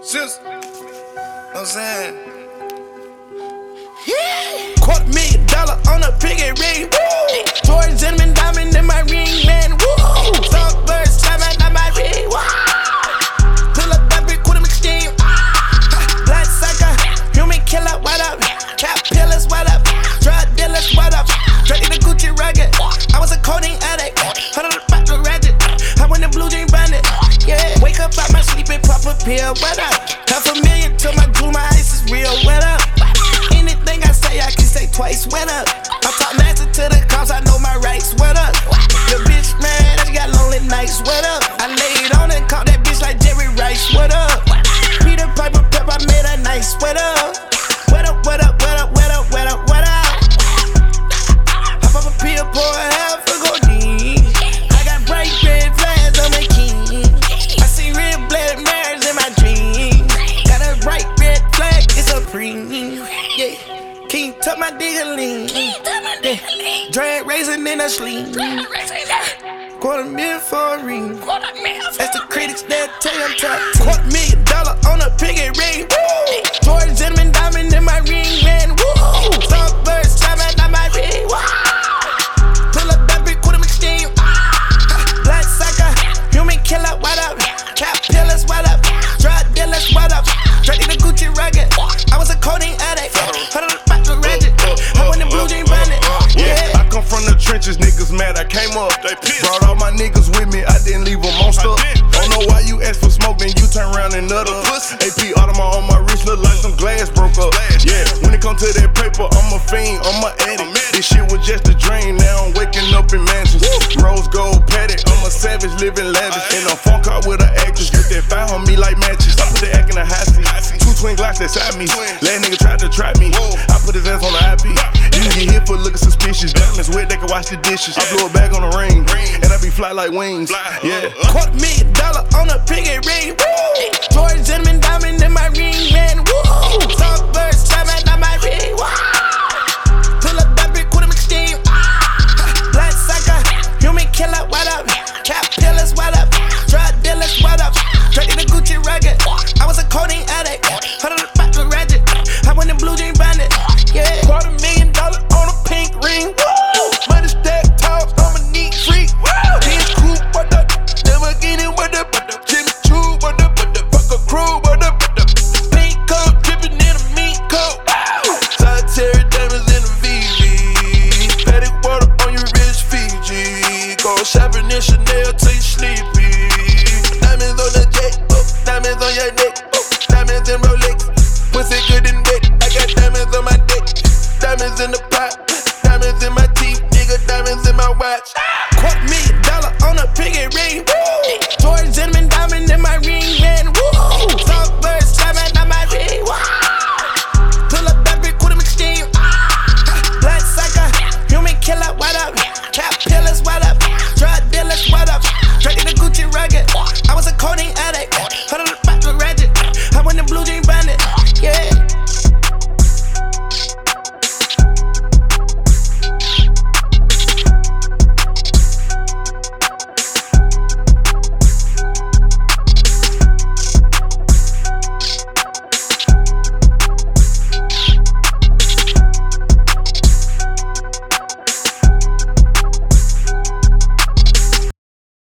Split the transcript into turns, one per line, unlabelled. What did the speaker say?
Sis, know what I'm saying? $250,000 on a piggy ring. Woo! George Zimmerman diamond in my ring, man. Woo! Songbirds slamming on my ring. Woo! Pull up that big quarter machine. Blood sucker, human killer, what up? Cap pillars, what up? Drug dealers, what up? Straight in the Gucci rugged. I was a codeine addict. 100 back to ratchet. I went in blue jean bandit. Yeah, wake up out my sleep and pop a pill. What up? $500,000 to my jewel, my ice is real. What up? Anything I say, I can say twice. What up? I talk master to the cops, I know my rights. What up? Your bitch, man, she got lonely nights. What up? I laid on and caught that bitch like Jerry Rice. What up? Peter Piper Pep, I made her nice. What up? What up? What up? What up? What up? What up? What up? Hop up a pill, pour a half a codeine. I got bright red flags on my king. I see red blood mares in my dream. Got a bright red flag, it's a preem. Yeah, King tuck my digger-ling. Yeah. Drag raisin in a sleeve. $250,000 for a ring. That's the critics that tell you I'm top 10. $250,000 on a piggy ring. Woo! George Zimmerman diamond in my ring, man. Woo! Songbirds slamming on my ring. Woo! Pull up that big quarter machine. Blood sucker, human killer, what up? Cap pillars, what up? Drug dealers, what up? Straight in the Gucci rugged. I was a codeine addict. 100 back to ratchet. I went in blue jean bandit. Yeah.
I come from the trenches, niggas mad I came up. Brought all my niggas with me, I didn't leave them on stuff. Don't know why you ask for smoke, then you turn around and nut up. AP Audemars on my wrist, look like some glass broke up. Yeah, when it come to that paper, I'm a fiend, I'm a addict. This shit was just a dream, now I'm waking up in mansions. Rose gold paddock, I'm a savage, living lavish. In a phone car with an actress, get that fire on me like matches. I put the act in a high seat, 2 twin glocks inside me. Last nigga tried to trap me, I put his ass on the IP. You can get hit for looking suspicious. Diamonds wet, they can wash the dishes. I blow a bag on the ring, and I be fly like wings. Yeah.
$250,000 on a piggy ring. Woo! George Zimmerman diamond in my ring, man. Woo! Songbirds slamming on my ring. Woo! Pull up that big quarter machine. Blood sucker, human killer, what up? Cap pillars, what up? Drug dealers, what up? Straight in the Gucci rugged. I was a codeine addict. 100 back to ratchet. I went in blue jean bandit. Yeah. $250,000 on a pink ring. Woo! Money stack tall, I'm a neat freak. King Coupe, what up? Lamborghini, what up? Jimmy Choo, what up? Fuck a crew, what up? Pink coat, dripping in a meat coat. Solitary diamonds in a VV. Paddock water on your wrist, Fiji. Go shopping in Chanel till you sleepy. Diamonds on the jet, diamonds on your neck.